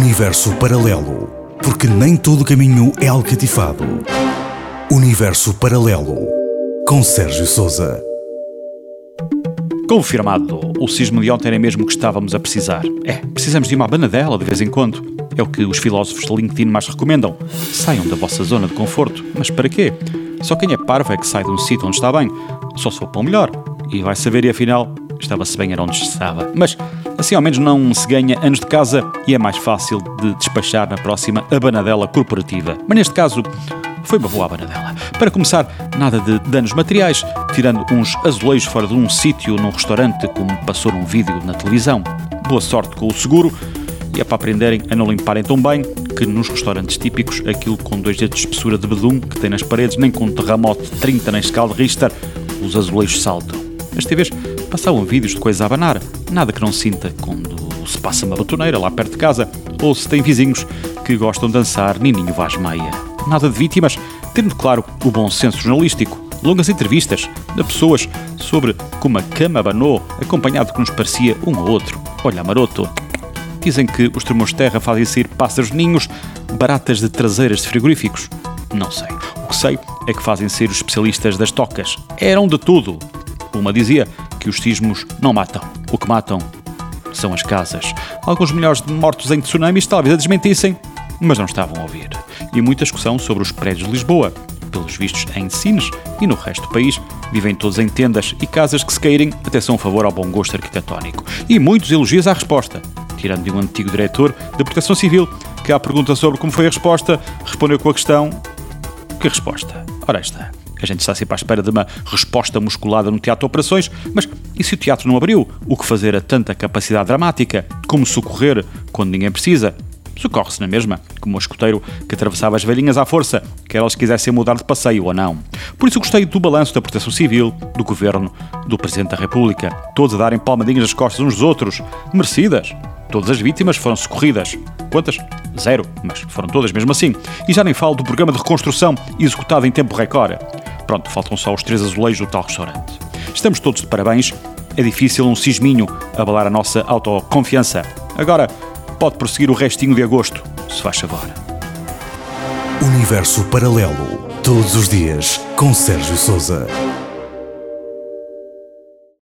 Universo paralelo, porque nem todo caminho é alcatifado. Universo paralelo, com Sérgio Sousa. Confirmado, o sismo de ontem era mesmo o que estávamos a precisar. Precisamos de uma abanadela de vez em quando. É o que os filósofos de LinkedIn mais recomendam. Saiam da vossa zona de conforto. Mas para quê? Só quem é parvo é que sai de um sítio onde está bem. Só se for para o melhor. E vai saber, e afinal, estava-se bem era onde estava. Mas assim ao menos não se ganha anos de casa e é mais fácil de despachar na próxima abanadela corporativa. Mas neste caso, foi uma boa abanadela. Para começar, nada de danos materiais, tirando uns azulejos fora de um sítio num restaurante, como passou num vídeo na televisão. Boa sorte com o seguro, e é para aprenderem a não limparem tão bem que nos restaurantes típicos, aquilo com 2 dedos de espessura de bedume que tem nas paredes, nem com um terremoto de 30 na escala de Richter, os azulejos saltam. Esta vez passavam vídeos de coisa a abanar, nada que não sinta quando se passa uma batoneira lá perto de casa, ou se tem vizinhos que gostam de dançar Nininho Vaz Meia. Nada de vítimas, tendo claro o bom senso jornalístico. Longas entrevistas de pessoas sobre como a cama abanou, acompanhado de que nos parecia um ou outro. Olha, maroto. Dizem que os tremores de terra fazem sair pássaros ninhos, baratas de traseiras de frigoríficos. Não sei. O que sei é que fazem sair os especialistas das tocas. Eram de tudo. Uma dizia que os sismos não matam. O que matam são as casas. Alguns milhares de mortos em tsunamis talvez a desmentissem, mas não estavam a ouvir. E muita discussão sobre os prédios de Lisboa. Pelos vistos em Sines e no resto do país, vivem todos em tendas e casas que, se caírem, até são um favor ao bom gosto arquitetónico. E muitos elogios à resposta, tirando de um antigo diretor da Proteção Civil, que à pergunta sobre como foi a resposta, respondeu com a questão: que resposta? Ora esta. A gente está sempre à espera de uma resposta musculada no teatro de operações, mas e se o teatro não abriu? O que fazer a tanta capacidade dramática? Como socorrer quando ninguém precisa? Socorre-se na mesma, como o escoteiro que atravessava as velhinhas à força, quer elas quisessem mudar de passeio ou não. Por isso gostei do balanço da Proteção Civil, do Governo, do Presidente da República, todos a darem palmadinhas nas costas uns dos outros, merecidas. Todas as vítimas foram socorridas. Quantas? 0, mas foram todas mesmo assim. E já nem falo do programa de reconstrução executado em tempo recorde. Pronto, faltam só os 3 azulejos do tal restaurante. Estamos todos de parabéns. É difícil um sisminho abalar a nossa autoconfiança. Agora, pode prosseguir o restinho de agosto, se faz favor. Universo paralelo, todos os dias, com Sérgio Sousa.